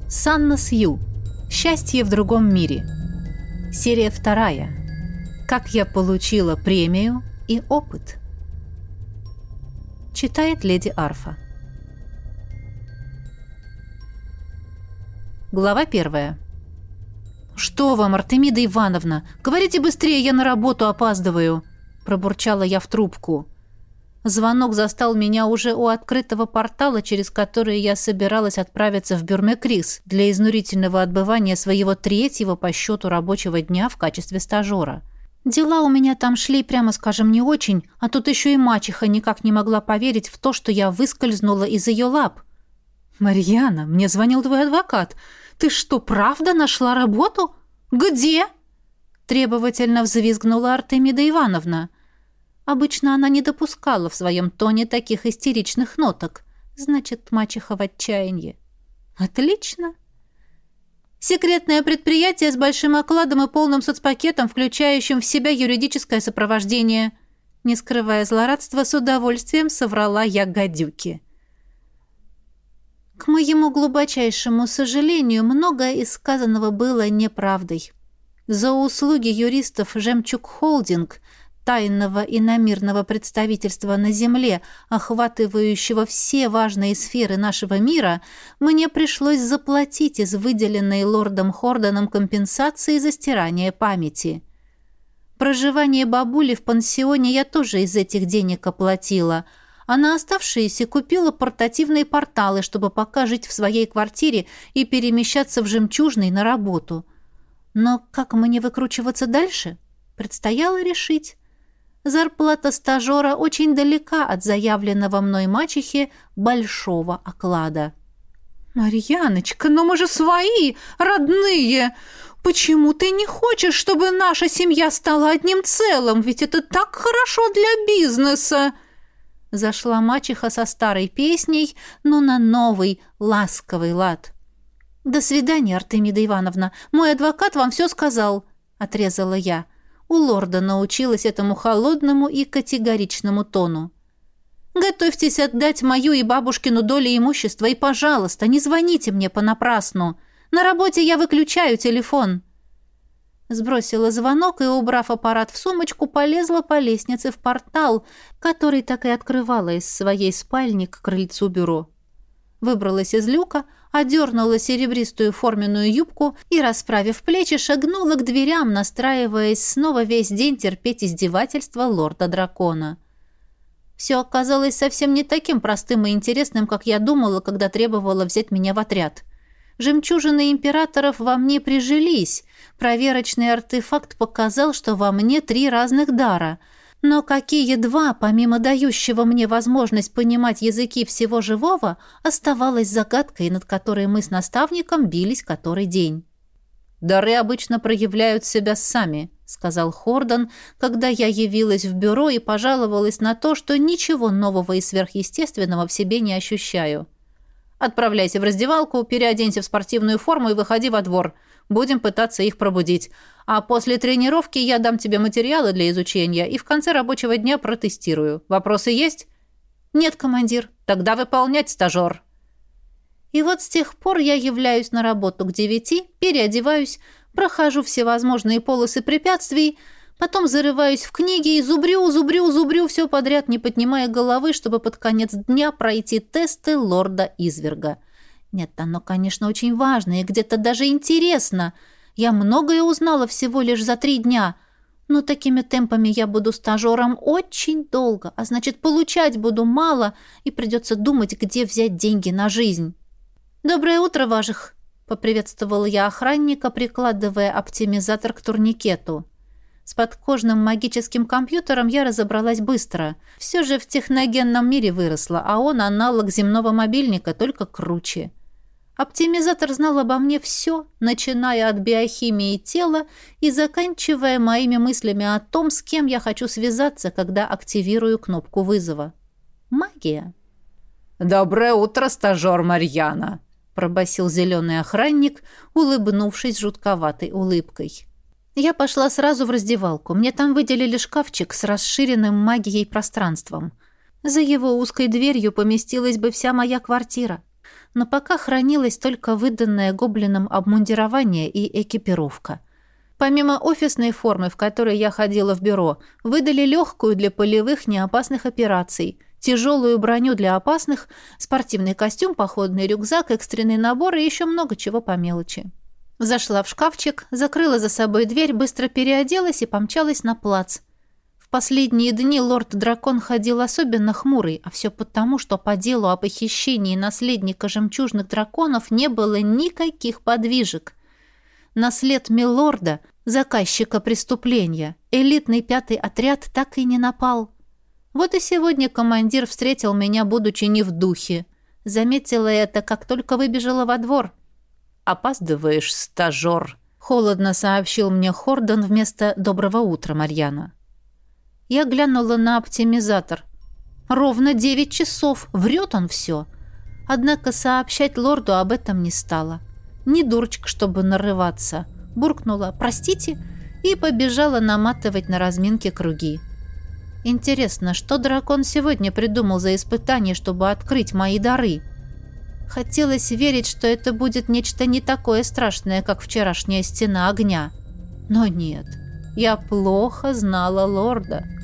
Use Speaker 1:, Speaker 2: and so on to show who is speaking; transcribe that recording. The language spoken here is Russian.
Speaker 1: Санна Сью. Счастье в другом мире. Серия 2. Как я получила премию и опыт. Читает леди Арфа. Глава 1. «Что вам, Артемида Ивановна? Говорите быстрее, я на работу опаздываю!» Пробурчала я в трубку. Звонок застал меня уже у открытого портала, через который я собиралась отправиться в Бюрмекрис для изнурительного отбывания своего 3-го по счету рабочего дня в качестве стажера. Дела у меня там шли, прямо скажем, не очень, а тут еще и мачеха никак не могла поверить в то, что я выскользнула из ее лап. «Марьяна, мне звонил твой адвокат. Ты что, правда нашла работу? Где?» Требовательно взвизгнула Артемида Ивановна. Обычно она не допускала в своем тоне таких истеричных ноток. Значит, мачеха в отчаянии. Отлично. Секретное предприятие с большим окладом и полным соцпакетом, включающим в себя юридическое сопровождение. Не скрывая злорадства, с удовольствием соврала я гадюке. К моему глубочайшему сожалению, многое из сказанного было неправдой. За услуги юристов «Жемчуг Холдинг», тайного иномирного представительства на Земле, охватывающего все важные сферы нашего мира, мне пришлось заплатить из выделенной лордом Хордоном компенсации за стирание памяти. Проживание бабули в пансионе я тоже из этих денег оплатила, а на оставшиеся купила портативные порталы, чтобы пока жить в своей квартире и перемещаться в Жемчужный на работу. Но как мне выкручиваться дальше? Предстояло решить. Зарплата стажера очень далека от заявленного мной мачехи большого оклада. «Марьяночка, но мы же свои, родные! Почему ты не хочешь, чтобы наша семья стала одним целым? Ведь это так хорошо для бизнеса!» Зашла мачеха со старой песней, но на новый, ласковый лад. «До свидания, Артемида Ивановна. Мой адвокат вам все сказал», — отрезала я. У лорда научилась этому холодному и категоричному тону. «Готовьтесь отдать мою и бабушкину долю имущества, и, пожалуйста, не звоните мне понапрасну. На работе я выключаю телефон». Сбросила звонок и, убрав аппарат в сумочку, полезла по лестнице в портал, который так и открывала из своей спальни к крыльцу бюро. Выбралась из люка, одернула серебристую форменную юбку и, расправив плечи, шагнула к дверям, настраиваясь снова весь день терпеть издевательства лорда-дракона. Все оказалось совсем не таким простым и интересным, как я думала, когда требовала взять меня в отряд. Жемчужины императоров во мне прижились. Проверочный артефакт показал, что во мне 3 разных дара. Но какие 2, помимо дающего мне возможность понимать языки всего живого, оставалась загадкой, над которой мы с наставником бились который день. «Дары обычно проявляют себя сами», — сказал Хордон, когда я явилась в бюро и пожаловалась на то, что ничего нового и сверхъестественного в себе не ощущаю. «Отправляйся в раздевалку, переоденься в спортивную форму и выходи во двор. Будем пытаться их пробудить. А после тренировки я дам тебе материалы для изучения и в конце рабочего дня протестирую. Вопросы есть?» «Нет, командир». «Тогда выполнять, стажер». И вот с тех пор я являюсь на работу к 9, переодеваюсь, прохожу всевозможные полосы препятствий, потом зарываюсь в книги и зубрю все подряд, не поднимая головы, чтобы под конец дня пройти тесты лорда-изверга. Нет, оно, конечно, очень важно и где-то даже интересно. Я многое узнала всего лишь за 3 дня, но такими темпами я буду стажером очень долго, а значит, получать буду мало и придется думать, где взять деньги на жизнь. «Доброе утро, Важих!» — поприветствовала я охранника, прикладывая оптимизатор к турникету. С подкожным магическим компьютером я разобралась быстро. Все же в техногенном мире выросла, а он аналог земного мобильника, только круче. Оптимизатор знал обо мне все, начиная от биохимии тела и заканчивая моими мыслями о том, с кем я хочу связаться, когда активирую кнопку вызова. Магия.
Speaker 2: «Доброе утро, стажер Марьяна!» — пробасил зеленый охранник, улыбнувшись жутковатой улыбкой. Я пошла сразу в раздевалку. Мне там выделили шкафчик с расширенным магией пространством. За его узкой дверью поместилась бы вся моя квартира.
Speaker 1: но пока хранилось только выданное гоблинам обмундирование и экипировка. Помимо офисной формы, в которой я ходила в бюро, выдали легкую для полевых неопасных операций, тяжелую броню для опасных, спортивный костюм, походный рюкзак, экстренный набор и еще много чего по мелочи. Зашла в шкафчик, закрыла за собой дверь, быстро переоделась и помчалась на плац. В последние дни лорд-дракон ходил особенно хмурый, а все потому, что по делу о похищении наследника жемчужных драконов не было никаких подвижек. На след милорда, заказчика преступления, элитный 5-й отряд так и не напал. Вот и сегодня командир встретил меня, будучи не в духе. Заметила это, как только выбежала во двор. «Опаздываешь, стажер», — холодно сообщил мне Хордон вместо «доброго утра, Марьяна». Я глянула на оптимизатор. Ровно 9 часов. Врет он все. Однако сообщать лорду об этом не стала. Не дурочка, чтобы нарываться. Буркнула «простите» и побежала наматывать на разминке круги. Интересно, что дракон сегодня придумал за испытание, чтобы открыть мои дары? Хотелось верить, что это будет нечто не такое страшное, как вчерашняя стена огня. Но нет, я плохо знала лорда.